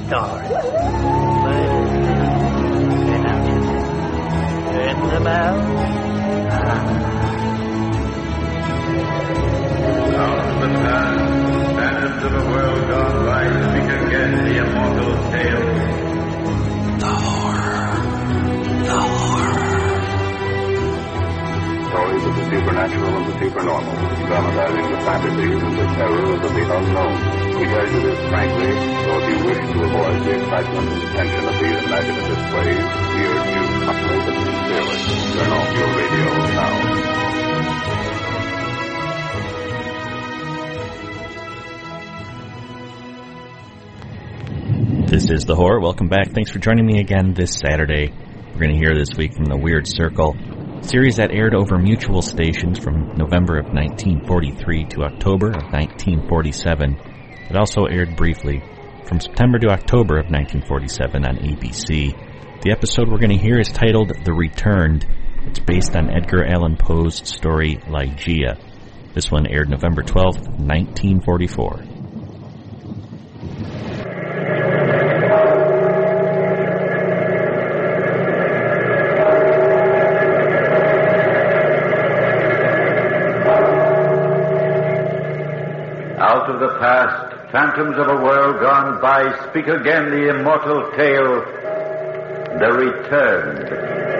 story. Ring the bell. Out of the past, phantoms of a world gone by, speak again the immortal tale. The horror. The horror. Stories of the supernatural and the supernormal, dramatizing the fantasies and the terrors of the unknown. We tell you this frankly, so if you wish to avoid the excitement and tension of these imaginative plays, we urge you humbly but sincerely, turn off your radio now. This is The Horror. Welcome back. Thanks for joining me again this Saturday. We're going to hear this week from The Weird Circle, a series that aired over mutual stations from November of 1943 to October of 1947. It also aired briefly from September to October of 1947 on ABC. The episode we're going to hear is titled The Returned. It's based on Edgar Allan Poe's story Ligeia. This one aired November 12th, 1944. Out of the past, phantoms of a world gone by, speak again the immortal tale, The Returned.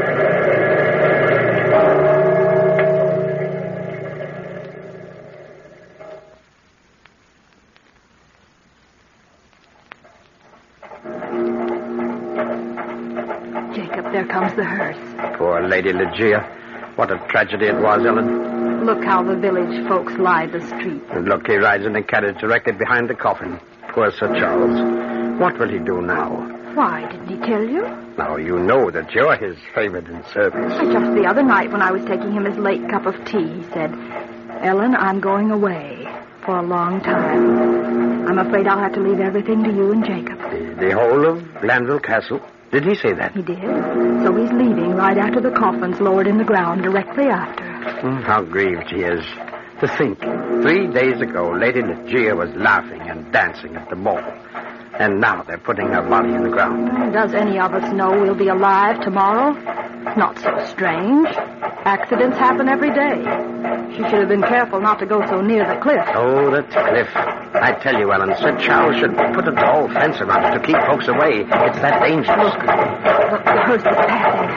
Jacob, there comes the hearse. Poor Lady Ligeia. What a tragedy it was, Ellen. Look how the village folks lie the street. And look, he rides in a carriage directly behind the coffin. Poor Sir Charles. What will he do now? Why, didn't he tell you? Now, you know that you're his favorite in service. Just the other night when I was taking him his late cup of tea, he said, Ellen, I'm going away for a long time. I'm afraid I'll have to leave everything to you and Jacob. The whole of Glanville Castle? Did he say that? He did. So he's leaving right after the coffin's lowered in the ground directly after. How grieved he is. To think, 3 days ago, Lady Ligeia was laughing and dancing at the ball. And now they're putting her body in the ground. Does any of us know we'll be alive tomorrow? Not so strange. Accidents happen every day. She should have been careful not to go so near the cliff. Oh, the cliff. I tell you, Ellen, Sir Charles should put a tall fence around it to keep folks away. It's that dangerous. Look, the hearse is passing.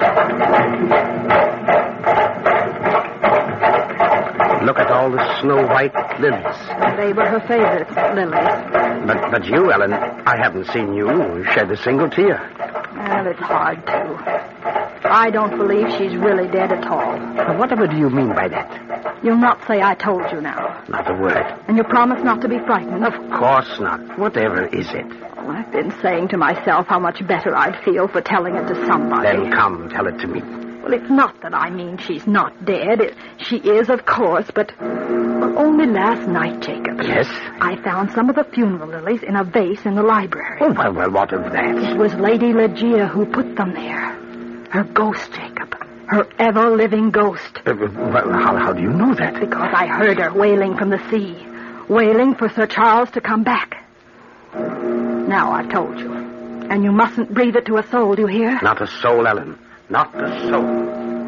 Look at all the snow-white lilies. They were her favorites, lilies. But you, Ellen, I haven't seen you shed a single tear. Well, it's hard to. I don't believe she's really dead at all. But whatever do you mean by that? You'll not say I told you now. Not a word. And you promise not to be frightened? Of course not. Whatever is it? Oh, I've been saying to myself how much better I'd feel for telling it to somebody. Then come, tell it to me. Well, it's not that I mean she's not dead. She is, of course, but only last night, Jacob. Yes? I found some of the funeral lilies in a vase in the library. Oh, well, what of that? It was Lady Ligeia who put them there. Her ghost, Jacob. Her ever-living ghost. Well, how do you know that? Because I heard her wailing from the sea. Wailing for Sir Charles to come back. Now I've told you. And you mustn't breathe it to a soul, do you hear? Not a soul, Ellen. Not a soul.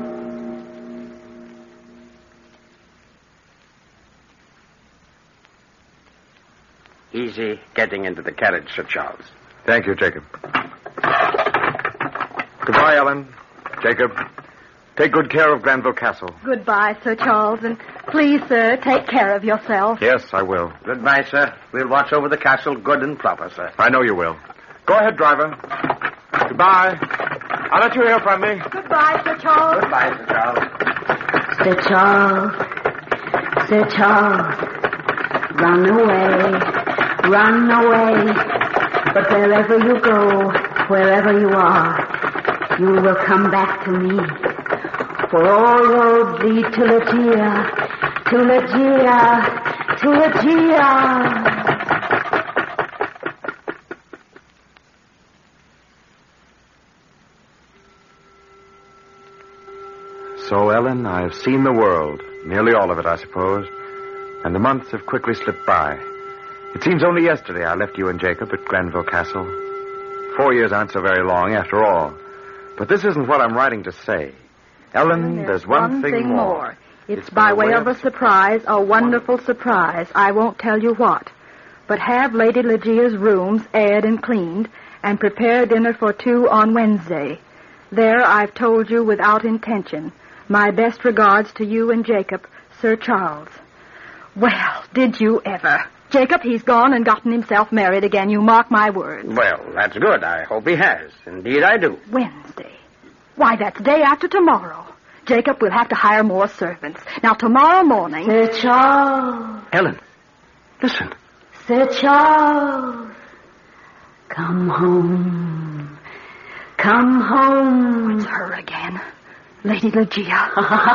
Easy getting into the carriage, Sir Charles. Thank you, Jacob. Goodbye, Ellen. Jacob, take good care of Glanville Castle. Goodbye, Sir Charles, and please, sir, take care of yourself. Yes, I will. Goodbye, sir. We'll watch over the castle good and proper, sir. I know you will. Go ahead, driver. Goodbye. I'll let you hear from me. Goodbye, Sir Charles. Goodbye, Sir Charles. Sir Charles. Sir Charles. Run away. Run away. But wherever you go, wherever you are, you will come back to me. For all roads lead to Ligeia. To Ligeia. To Ligeia. So, Ellen, I've seen the world. Nearly all of it, I suppose. And the months have quickly slipped by. It seems only yesterday I left you and Jacob at Glanville Castle. 4 years aren't so very long after all. But this isn't what I'm writing to say. Ellen, there's one thing more. It's by way of a surprise, a wonderful surprise. I won't tell you what. But have Lady Lygia's rooms aired and cleaned, and prepare dinner for 2 on Wednesday. There, I've told you without intention. My best regards to you and Jacob, Sir Charles. Well, did you ever? Jacob, he's gone and gotten himself married again. You mark my words. Well, that's good. I hope he has. Indeed, I do. Wednesday. Why, that's day after tomorrow. Jacob, we'll have to hire more servants. Now, tomorrow morning... Sir Charles. Ellen, listen. Sir Charles. Come home. Come home. It's her again. Lady Lygia.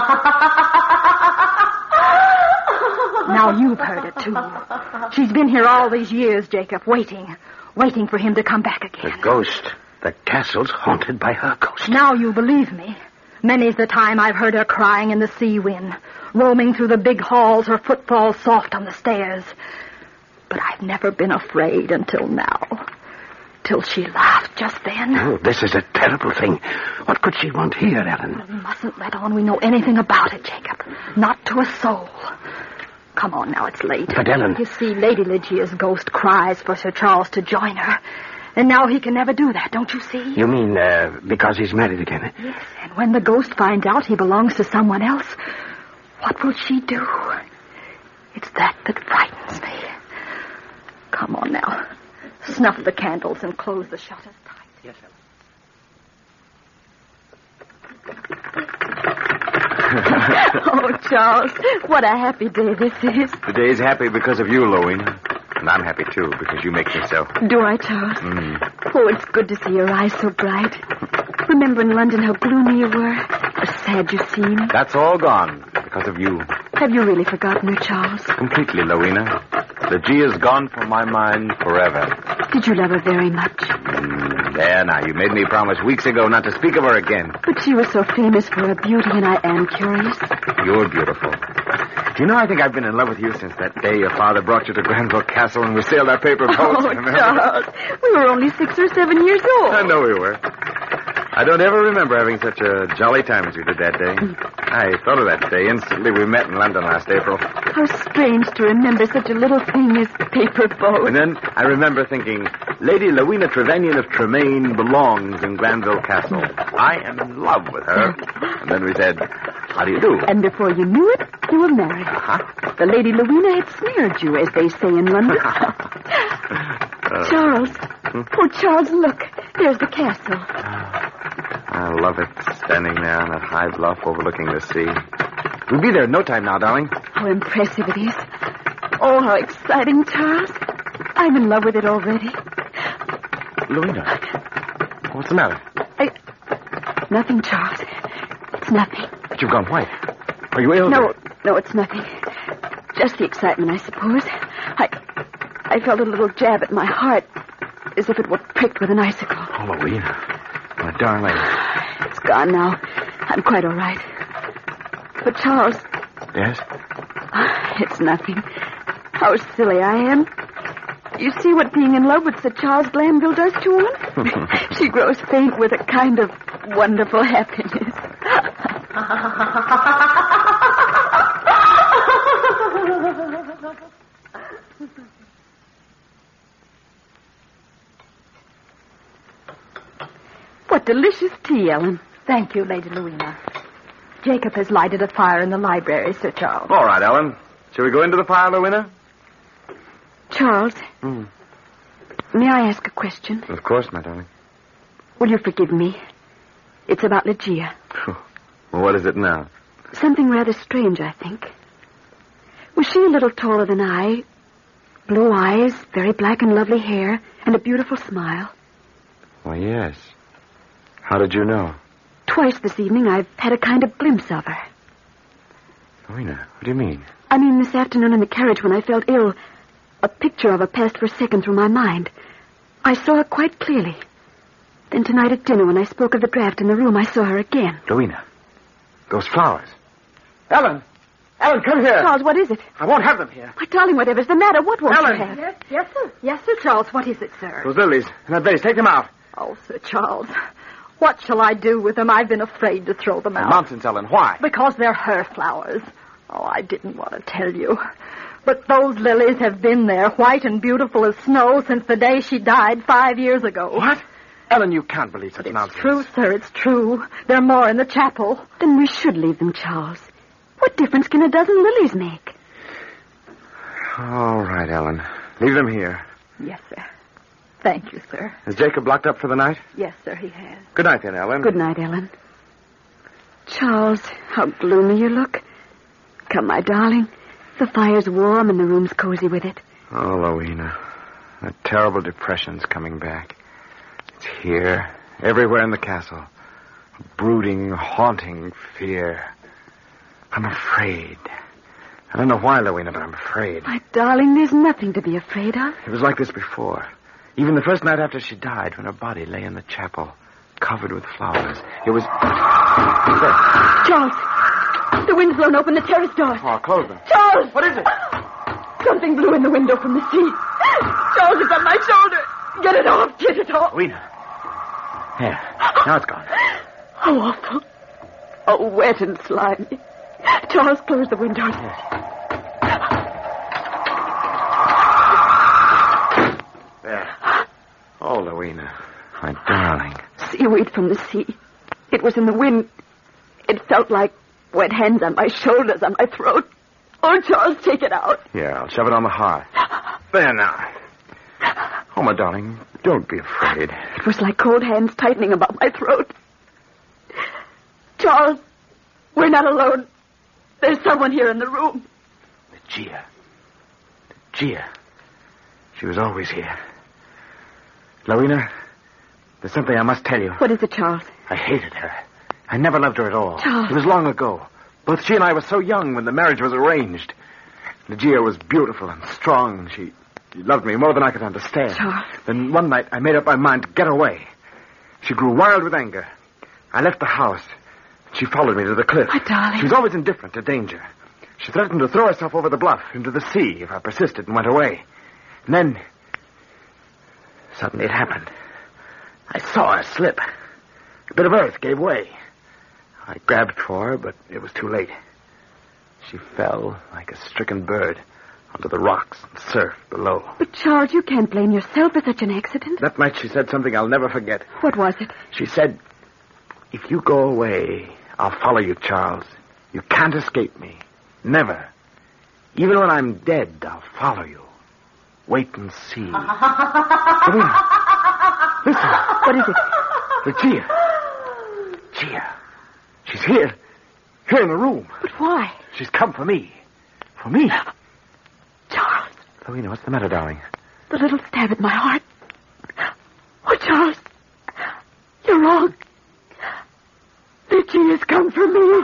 Now you've heard it, too. She's been here all these years, Jacob, waiting for him to come back again. The ghost. The castle's haunted by her ghost. Now you believe me. Many's the time I've heard her crying in the sea wind, roaming through the big halls, her footfalls soft on the stairs. But I've never been afraid until now. Till she laughed just then. Oh, this is a terrible thing. What could she want here, Ellen? We mustn't let on we know anything about it, Jacob. Not to a soul. Come on now, it's late. But, Ellen... You see, Lady Lygia's ghost cries for Sir Charles to join her. And now he can never do that, don't you see? You mean because he's married again? Yes, and when the ghost finds out he belongs to someone else, what will she do? It's that frightens me. Come on now. Snuff the candles and close the shutters tight. Yes, Ellen. Oh, Charles, what a happy day this is. The day's happy because of you, Louina. And I'm happy, too, because you make me so. Do I, Charles? Oh, it's good to see your eyes so bright. Remember in London how gloomy you were? How sad you seemed? That's all gone because of you. Have you really forgotten her, Charles? Completely, Louina. Lygia's gone from my mind forever. Did you love her very much? There now, you made me promise weeks ago not to speak of her again. But she was so famous for her beauty, and I am curious. You're beautiful. Do you know, I think I've been in love with you since that day your father brought you to Granville Castle and we sailed our paper boats. Oh, Charles, we were only 6 or 7 years old. I know we were. I don't ever remember having such a jolly time as we did that day. I thought of that day instantly we met in London last April. How strange to remember such a little thing as paper boats. And then I remember thinking, Lady Louina Trevanion of Tremaine belongs in Granville Castle. I am in love with her. And then we said, how do you do? And before you knew it, you were married. The Lady Louina had snared you, as they say in London. Charles. Oh, Charles, look. There's the castle. I love it, standing there on that high bluff overlooking the sea. We'll be there in no time now, darling. How impressive it is. Oh, how exciting, Charles. I'm in love with it already. Louina, what's the matter? Nothing, Charles. It's nothing. But you've gone white. Are you ill? No, it's nothing. Just the excitement, I suppose. I felt a little jab at my heart, as if it were pricked with an icicle. Oh, Louina. My darling. It's gone now. I'm quite all right. But, Charles... Yes? It's nothing. How silly I am. You see what being in love with Sir Charles Glanville does to one? She grows faint with a kind of wonderful happiness. What delicious tea, Ellen. Thank you, Lady Louina. Jacob has lighted a fire in the library, Sir Charles. All right, Ellen. Shall we go into the fire, Louina? Charles, may I ask a question? Of course, my darling. Will you forgive me? It's about Lygia. Well, what is it now? Something rather strange, I think. Was she a little taller than I? Blue eyes, very black and lovely hair, and a beautiful smile. Why, yes. How did you know? Twice this evening I've had a kind of glimpse of her. Louina, what do you mean? I mean this afternoon in the carriage when I felt ill. A picture of her passed for a second through my mind. I saw her quite clearly. Then tonight at dinner when I spoke of the draft in the room, I saw her again. Louina, those flowers. Ellen! Ellen, come here. Charles, what is it? I won't have them here. My darling, whatever's the matter? What won't Ellen. you have? Yes, sir. Yes, sir, Charles. What is it, sir? Those lilies in that vase, take them out. Oh, Sir Charles, what shall I do with them? I've been afraid to throw them out. Nonsense, Ellen. Why? Because they're her flowers. Oh, I didn't want to tell you. But those lilies have been there, white and beautiful as snow, since the day she died 5 years ago. What? Ellen, you can't believe such It's nonsense. true, sir, it's true. There are more in the chapel. Then we should leave them, Charles. What difference can a dozen lilies make? All right, Ellen. Leave them here. Yes, sir. Thank you, sir. Is Jacob locked up for the night? Yes, sir, he has. Good night, then, Ellen. Good night, Ellen. Charles, how gloomy you look. Come, my darling. The fire's warm and the room's cozy with it. Oh, Louina. That terrible depression's coming back. It's here, everywhere in the castle. A brooding, haunting fear. I'm afraid. I don't know why, Louina, but I'm afraid. My darling, there's nothing to be afraid of. It was like this before. Even the first night after she died, when her body lay in the chapel, covered with flowers. It was... There. Charles, the wind's blown open the terrace door. Oh, close them. Charles! What is it? Something blew in the window from the sea. Charles, it's on my shoulder. Get it off. Get it off. Louina. There. Now it's gone. How awful. Oh, wet and slimy. Charles, close the window. Yes. There. Oh, Louina. My darling. Seaweed from the sea. It was in the wind. It felt like wet hands on my shoulders, on my throat. Oh, Charles, take it out. Here, I'll shove it on the hearth. There now. Oh, my darling, don't be afraid. It was like cold hands tightening about my throat. Charles, we're not alone. There's someone here in the room. Gia. Gia. She was always here. Louina, there's something I must tell you. What is it, Charles? I hated her. I never loved her at all. Charles. It was long ago. Both she and I were so young when the marriage was arranged. Gia was beautiful and strong. She loved me more than I could understand. Charles. Then one night I made up my mind to get away. She grew wild with anger. I left the house. She followed me to the cliff. My darling. She was always indifferent to danger. She threatened to throw herself over the bluff into the sea if I persisted and went away. And then, suddenly it happened. I saw her slip. A bit of earth gave way. I grabbed for her, but it was too late. She fell like a stricken bird onto the rocks and surf below. But, Charles, you can't blame yourself for such an accident. That night she said something I'll never forget. What was it? She said, if you go away, I'll follow you, Charles. You can't escape me. Never. Even when I'm dead, I'll follow you. Wait and see. Louina, listen. What is it? Gia. Gia. She's here. Here in the room. But why? She's come for me. For me. Charles. Louina, what's the matter, darling? The little stab at my heart. Oh, Charles. You're wrong. Lucia has come for me.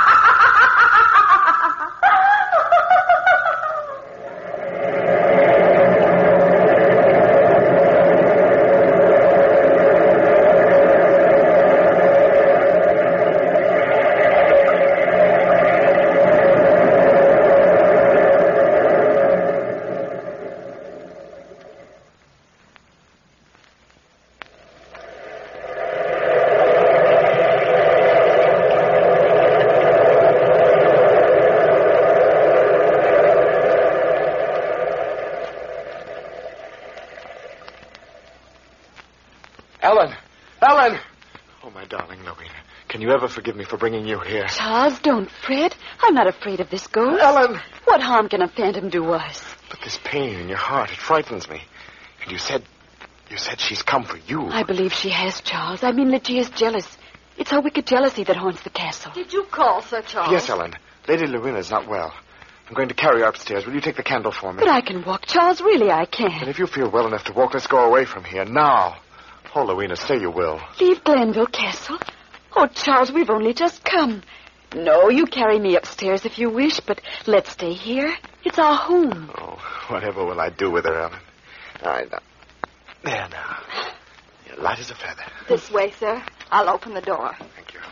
Ellen! Oh, my darling Louina, can you ever forgive me for bringing you here? Charles, don't fret. I'm not afraid of this ghost. Ellen! What harm can a phantom do us? But this pain in your heart, it frightens me. And you said she's come for you. I believe she has, Charles. I mean, Lygia's jealous. It's her wicked jealousy that haunts the castle. Did you call, Sir Charles? Yes, Ellen. Lady Louina's not well. I'm going to carry her upstairs. Will you take the candle for me? But I can walk, Charles. Really, I And can. if you feel well enough to walk, let's go away from here now. Oh, Louina, say you will. Leave Glenville Castle? Oh, Charles, we've only just come. No, you carry me upstairs if you wish, but let's stay here. It's our home. Oh, whatever will I do with her, Ellen? All right, now. There now. You're light as a feather. This way, sir. I'll open the door. Thank you.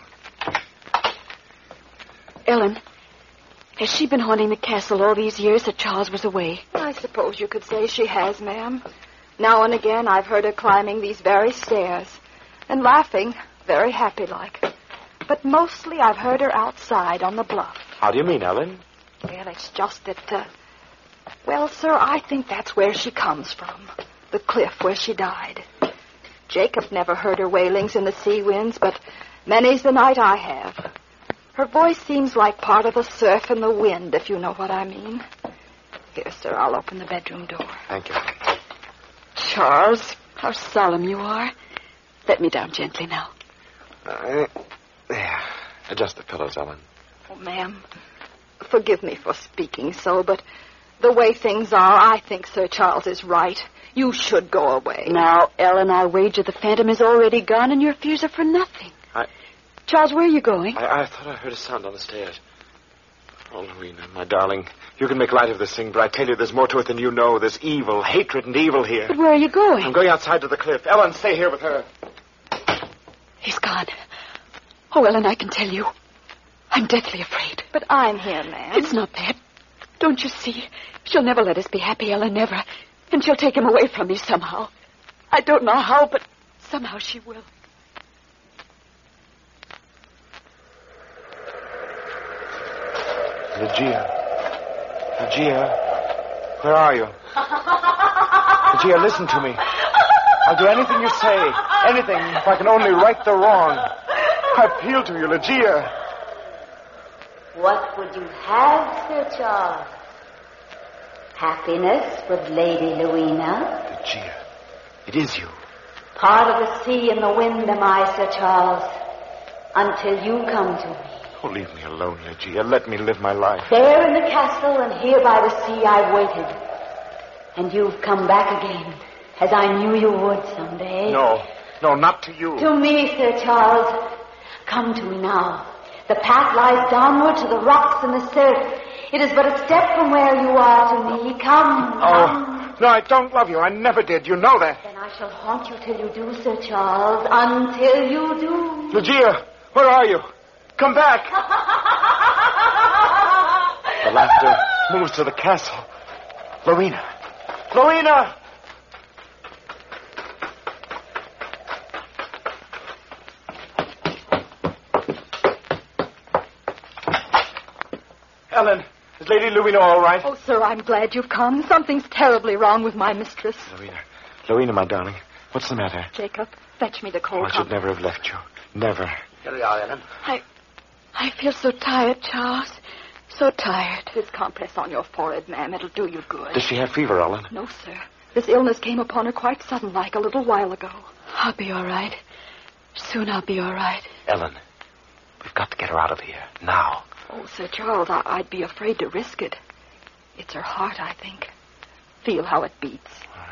Ellen, has she been haunting the castle all these years that Charles was away? I suppose you could say she has, ma'am. Now and again I've heard her climbing these very stairs and laughing, very happy-like. But mostly I've heard her outside on the bluff. How do you mean, Ellen? Well, it's just that, well, sir, I think that's where she comes from. The cliff where she died. Jacob never heard her wailings in the sea winds, but many's the night I have. Her voice seems like part of the surf and the wind, if you know what I mean. Here, sir, I'll open the bedroom door. Thank you. Charles, how solemn you are. Let me down gently now. There. Adjust the pillows, Ellen. Oh, ma'am, forgive me for speaking so, but the way things are, I think Sir Charles is right. You should go away. Now, Ellen, I'll wager the Phantom is already gone and your fears are for nothing. Charles, where are you going? I thought I heard a sound on the stairs. Oh, Louina, my darling, you can make light of this thing, but I tell you there's more to it than you know. There's evil, hatred and evil here. But where are you going? I'm going outside to the cliff. Ellen, stay here with her. He's gone. Oh, Ellen, I can tell you. I'm deathly afraid. But I'm here, ma'am. It's not that. Don't you see? She'll never let us be happy, Ellen, never. And she'll take him away from me somehow. I don't know how, but somehow she will. Ligeia, where are you? Ligeia, listen to me. I'll do anything you say. Anything, if I can only right the wrong. I appeal to you, Ligeia. What would you have, Sir Charles? Happiness with Lady Louina? Ligeia, it is you. Part of the sea and the wind am I, Sir Charles, until you come to me. Oh, leave me alone, Ligeia. Let me live my life. There in the castle and here by the sea I've waited. And you've come back again, as I knew you would someday. No, not to you. To me, Sir Charles. Come to me now. The path lies downward to the rocks and the surf. It is but a step from where you are to me. Come. No, I don't love you. I never did. You know that. Then I shall haunt you till you do, Sir Charles. Until you do. Ligeia, where are you? Come back. The laughter moves to the castle. Louina. Ellen, is Lady Louina all right? Oh, sir, I'm glad you've come. Something's terribly wrong with my mistress. Louina, my darling, what's the matter? Jacob, fetch me the cold I should never have left you. Never. Here we are, Ellen. I feel so tired, Charles. So tired. This compress on your forehead, ma'am. It'll do you good. Does she have fever, Ellen? No, sir. This illness came upon her quite sudden, like a little while ago. I'll be all right. Soon I'll be all right. Ellen, we've got to get her out of here. Now. Oh, Sir Charles, I'd be afraid to risk it. It's her heart, I think. Feel how it beats.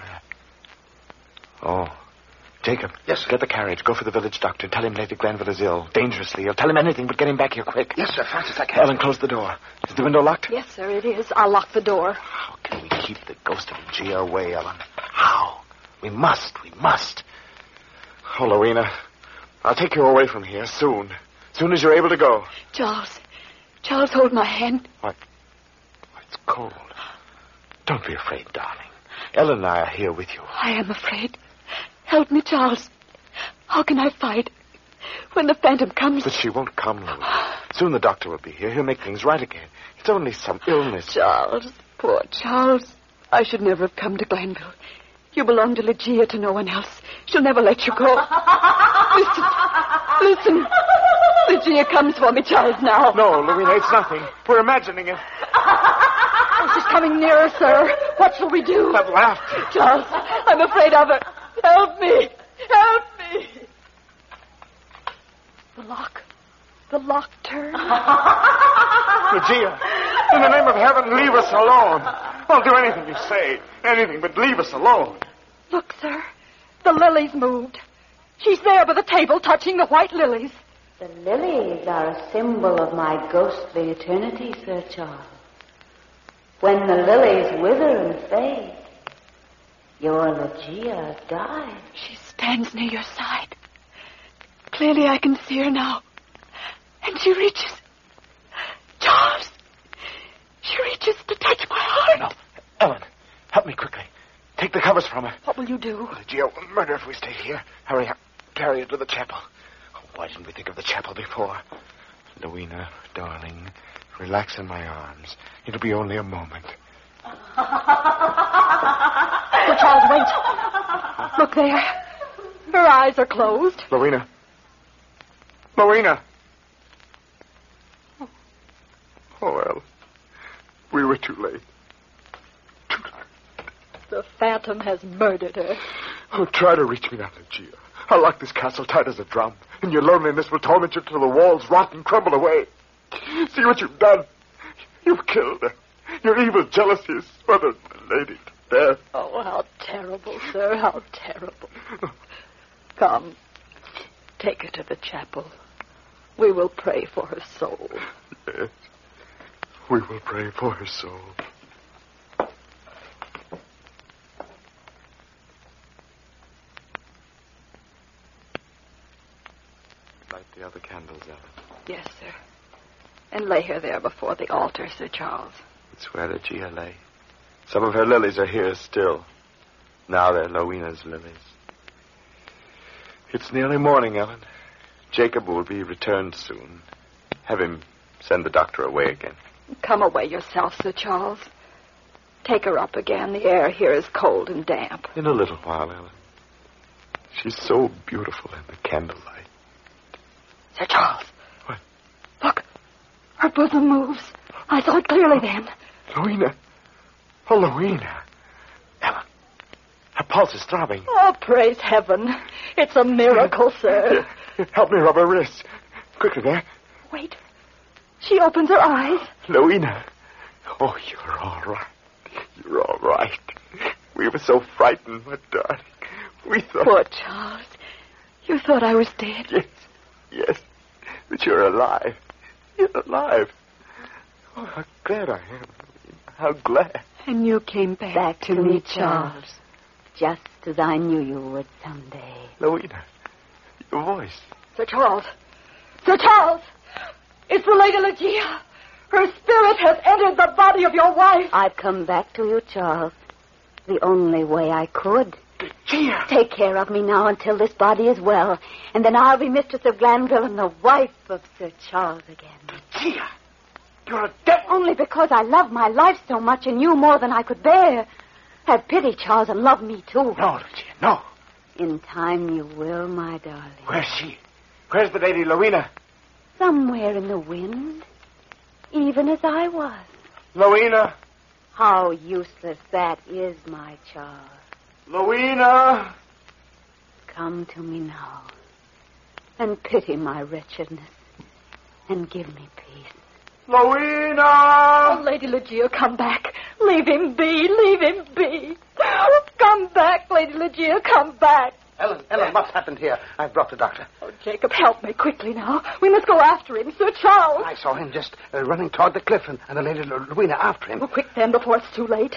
Oh. Jacob. Yes, sir. Get the carriage. Go for the village doctor. Tell him Lady Glanville is ill. Dangerously ill. Tell him anything, but get him back here quick. Yes, sir. Fast as I can. Ellen, close the door. Is the window locked? Yes, sir, it is. I'll lock the door. How can we keep the ghost of Ligeia away, Ellen? How? We must. Oh, Louina, I'll take you away from here soon. Soon as you're able to go. Charles, hold my hand. What? It's cold. Don't be afraid, darling. Ellen and I are here with you. I am afraid. Help me, Charles. How can I fight when the Phantom comes? But she won't come, Louina. Soon the doctor will be here. He'll make things right again. It's only some illness. Charles, poor Charles. I should never have come to Glanville. You belong to Ligeia, to no one else. She'll never let you go. Listen. Ligeia comes for me, Charles, now. No, Louina, it's nothing. We're imagining it. Oh, she's coming nearer, sir. What shall we do? That laughter. Charles, I'm afraid of her. Help me. The lock turned. Ligeia, in the name of heaven, leave us alone. I'll do anything you say. Anything, but leave us alone. Look, sir. The lilies moved. She's there by the table, touching the white lilies. The lilies are a symbol of my ghostly eternity, Sir Charles. When the lilies wither and fade, your Ligeia dies. She stands near your side. Clearly I can see her now. And she reaches... Charles! She reaches to touch my heart. No. Ellen, help me quickly. Take the covers from her. What will you do? Lucia will murder if we stay here. Hurry up. Carry her to the chapel. Oh, why didn't we think of the chapel before? Louina, darling, relax in my arms. It'll be only a moment. Oh, Charles, wait. Look there. Her eyes are closed. Louina. Louina. Oh, well. We were too late. Too late. The Phantom has murdered her. Oh, try to reach me now, Lucia. I'll lock this castle tight as a drum, and your loneliness will torment you till the walls rot and crumble away. See what you've done. You've killed her. Your evil jealousy has smothered the lady to death. Oh, how terrible, sir, how terrible. Come, take her to the chapel. We will pray for her soul. Yes, we will pray for her soul. Light the other candles, Ellen. Yes, sir. And lay her there before the altar, Sir Charles. It's where Lucia lay. Some of her lilies are here still. Now they're Louina's lilies. It's nearly morning, Ellen. Jacob will be returned soon. Have him send the doctor away again. Come away yourself, Sir Charles. Take her up again. The air here is cold and damp. In a little while, Ellen. She's so beautiful in the candlelight. Sir Charles. What? Look. Her bosom moves. I saw it clearly then. Louina. Oh, Louina. Ellen. Her pulse is throbbing. Oh, praise heaven. It's a miracle, sir. Help me rub her wrist. Quickly there. Wait. She opens her eyes. Louina. Oh, you're all right. You're all right. We were so frightened, my darling. We thought... Poor Charles. You thought I was dead. Yes. Yes. But you're alive. You're alive. Oh, how glad I am. How glad. And you came back to me, Charles. Just as I knew you would someday. Louina, your voice. Sir Charles. Sir Charles! It's the Lady Lucia. Her spirit has entered the body of your wife. I've come back to you, Charles. The only way I could. Lucia! Take care of me now until this body is well, and then I'll be mistress of Glanville and the wife of Sir Charles again. Lucia! You're a devil! Only because I love my life so much and you more than I could bear. Have pity, Charles, and love me too. No, Lucia, no. In time you will, my darling. Where's she? Where's the Lady Louina? Somewhere in the wind, even as I was. Louina! How useless that is, my Charles. Louina! Come to me now, and pity my wretchedness, and give me peace. Louina! Oh, Lady Lucia, come back. Leave him be. Leave him be. Come back, Lady Lucia, come back. Ellen, what's happened here? I've brought the doctor. Oh, Jacob, help me quickly now. We must go after him, Sir Charles. I saw him just running toward the cliff and the Lady Louina after him. Oh, quick then, before it's too late.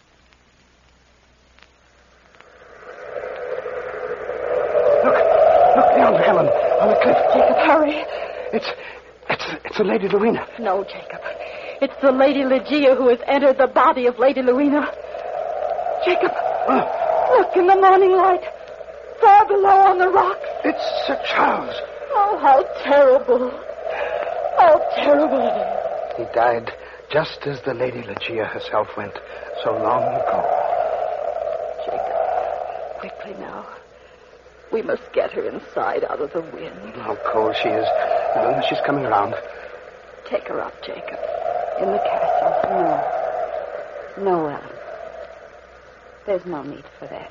Look yonder, Ellen, on the cliff. Jacob, hurry. It's the Lady Louina. No, Jacob. It's the Lady Lucia who has entered the body of Lady Louina. Jacob, look in the morning light. Far below on the rocks. It's Sir Charles. Oh, how terrible. How terrible. He died just as the Lady Lucia herself went so long ago. Jacob, quickly now. We must get her inside out of the wind. How cold she is. She's coming around. Take her up, Jacob. In the castle. No, Ellen. There's no need for that.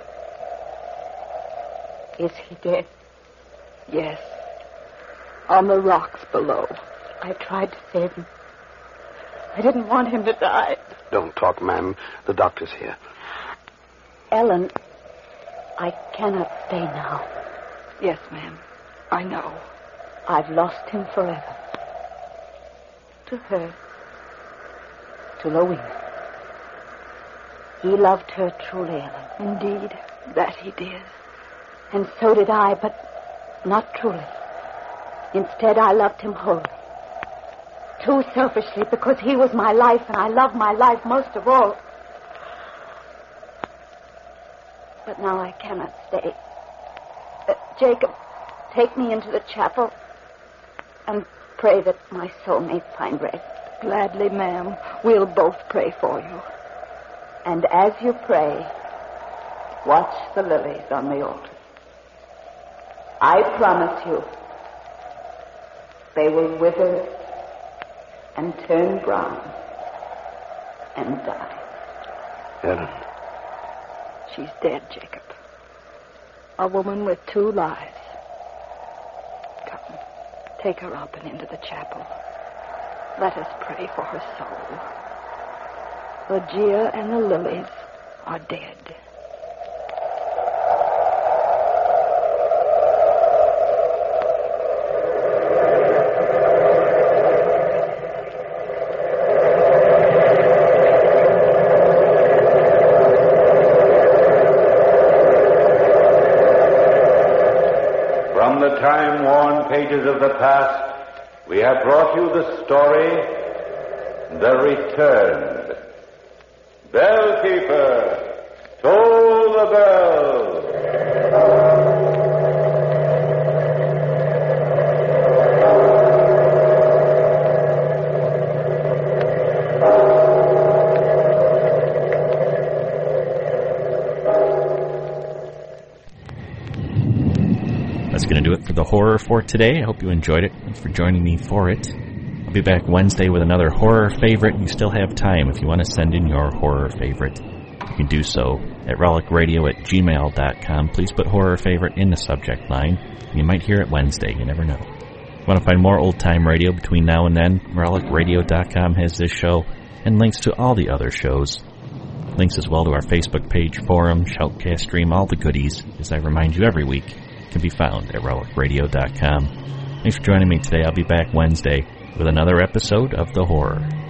Is he dead? Yes. On the rocks below. I tried to save him. I didn't want him to die. Don't talk, ma'am. The doctor's here. Ellen, I cannot stay now. Yes, ma'am. I know. I've lost him forever. To her. To Louina. He loved her truly, Ellen. Indeed, that he did. And so did I, but not truly. Instead, I loved him wholly. Too selfishly, because he was my life, and I love my life most of all. But now I cannot stay. Jacob, take me into the chapel and pray that my soul may find rest. Gladly, ma'am. We'll both pray for you. And as you pray, watch the lilies on the altar. I promise you, they will wither and turn brown and die. Helen. She's dead, Jacob. A woman with 2 lives. Come, take her up and into the chapel. Let us pray for her soul. Ligeia and the lilies are dead. From the time-worn pages of the past, we have brought you the story, The Returned. Bellkeeper, toll the bell. That's going to do it for the horror for today. I hope you enjoyed it. Thanks for joining me for it. I'll be back Wednesday with another horror favorite. You still have time if you want to send in your horror favorite. You can do so at relicradio@gmail.com. Please put horror favorite in the subject line. You might hear it Wednesday. You never know. Want to find more old-time radio between now and then? relicradio.com has this show and links to all the other shows. Links as well to our Facebook page, forum, shoutcast stream, all the goodies, as I remind you every week, can be found at relicradio.com. Thanks for joining me today. I'll be back Wednesday with another episode of The Horror.